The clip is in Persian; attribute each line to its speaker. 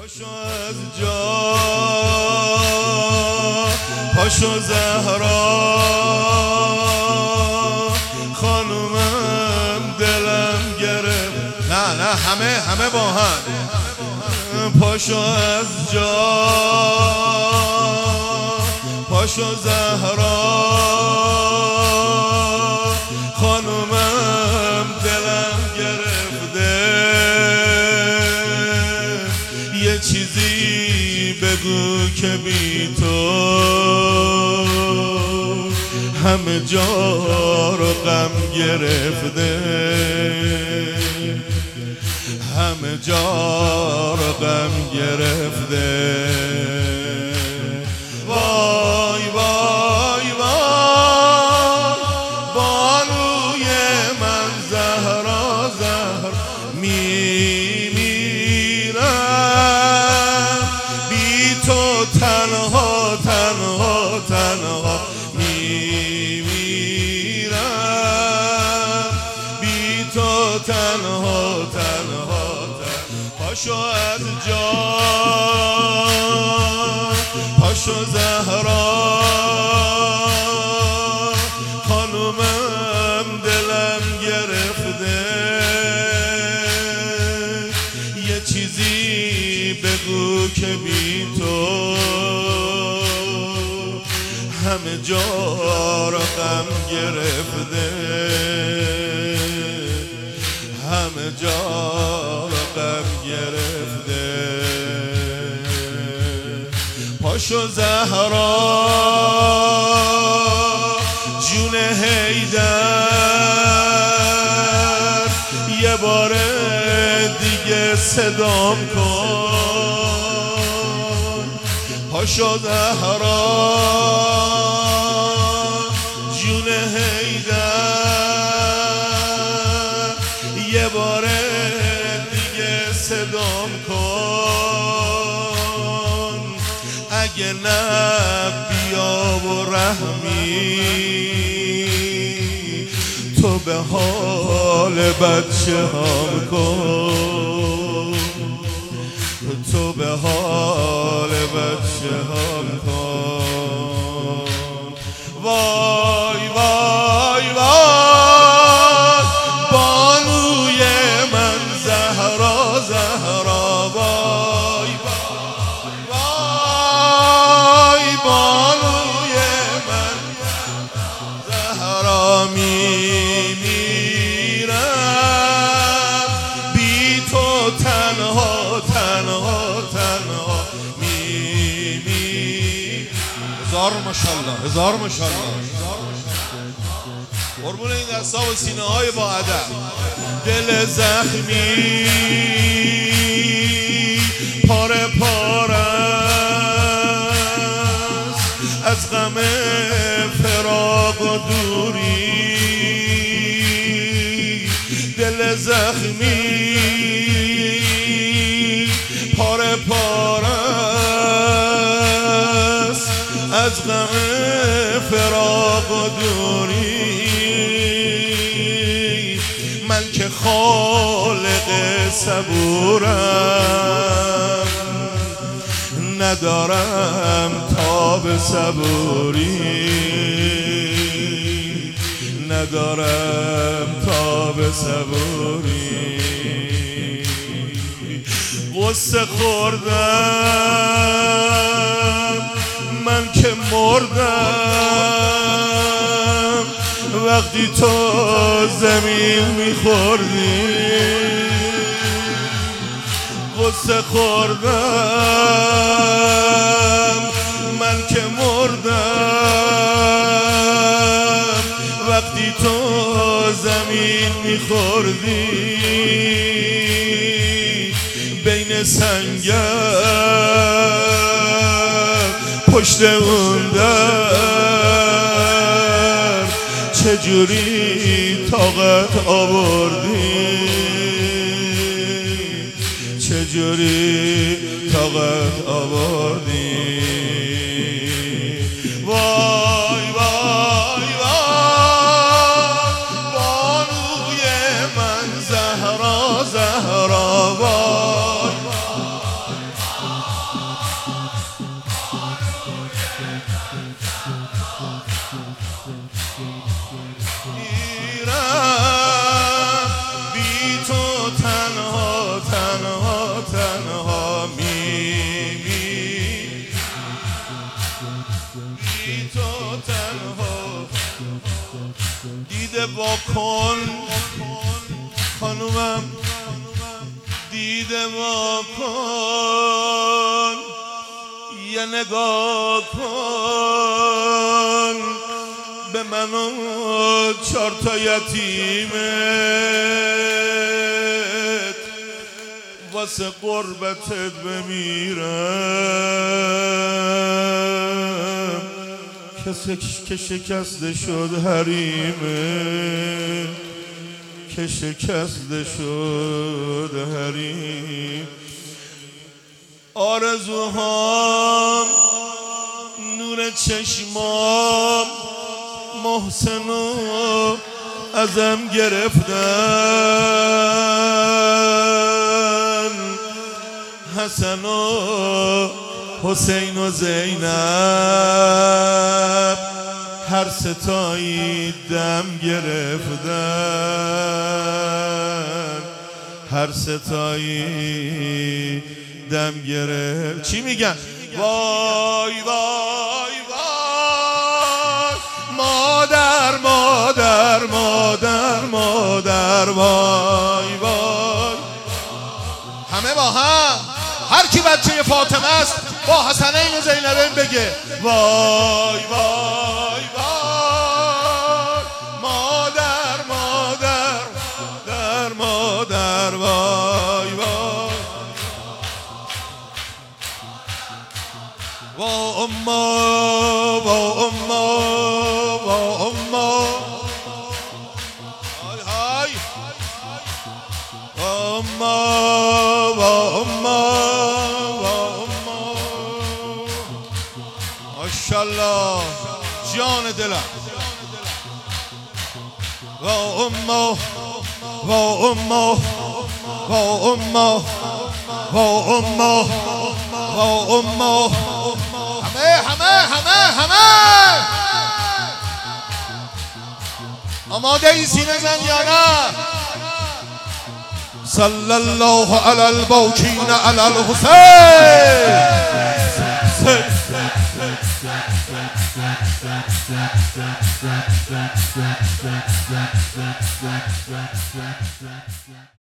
Speaker 1: پاشو از جا پاشو زهرا خانومم دلم گرفت. نه همه با هم. پاشو از جا پاشو زهرا خانومم دلم گرفته. یه چیزی بگو که بی تو همه جا رو غم گرفته، همه جا رو غم گرفته. وای وای وای بانوی من زهرا میمیرم بی تو تنها میمیرم بی تو تنها. پاشو از جا پاشو زهرا خانومم دلم گرفته. یه چیزی بگو که بی تو همه جا رو غم گرفته، همه جا رو غم گرفته. پاشو زهرا جون حیدر یه بار دیگه صدام کن. پاشو زهرا جون حیدر یه بار دیگه صدام کن. اگه نه بیا و رحمی تو به حال بچه هم کن، تو به حال بچه هم کن. وای وای وای بانوی من زهرا وای وای بانوی من زهرا میمیرم بی تو تنها میمیرم. هزار ماشاءالله قربون این دستا و سینه های با ادب. دل زخمی پاره از غم فراق و دوری. دل زخمی پاره از غم فراق و دوری. من که خالق صبورم ندارم تاب صبوری، ندارم تاب صبوری. غصه خوردم من که مردم وقتی تو زمین میخوردی. غصه خوردم من که مردم وقتی تو زمین میخوردی. بین سنگر پشت اون در چجوری طاقت آوردی، چجوری طاقت آوردی. وای وای وای بانوی من زهرا وای کن خانومم دیده وا کن یه نگاه کن به من و 4 تا یتیمت واسه قربتت بمیرم کسی که شکسته شد حریمه که شکسته شد حریم آرزوهام نور چشمام محسنو ازم گرفتن حسن و حسین و زینب هر ستایی دم گرفتن هر ستایی دم گرفت چی میگن؟ وای وای وای مادر مادر مادر مادر وای وای همه با هم هر کی بچه فاطمه است با حسنین و زینبین بگه وای وای وای مادر مادر در مادر وای وای و اما و اما و اما های های و اما و اما و اما ماشاءالله جان دلم و اما و اما و اما و اما و اما همه آماده این سینه زن یا نه صلی الله علی الباکین علی الحسین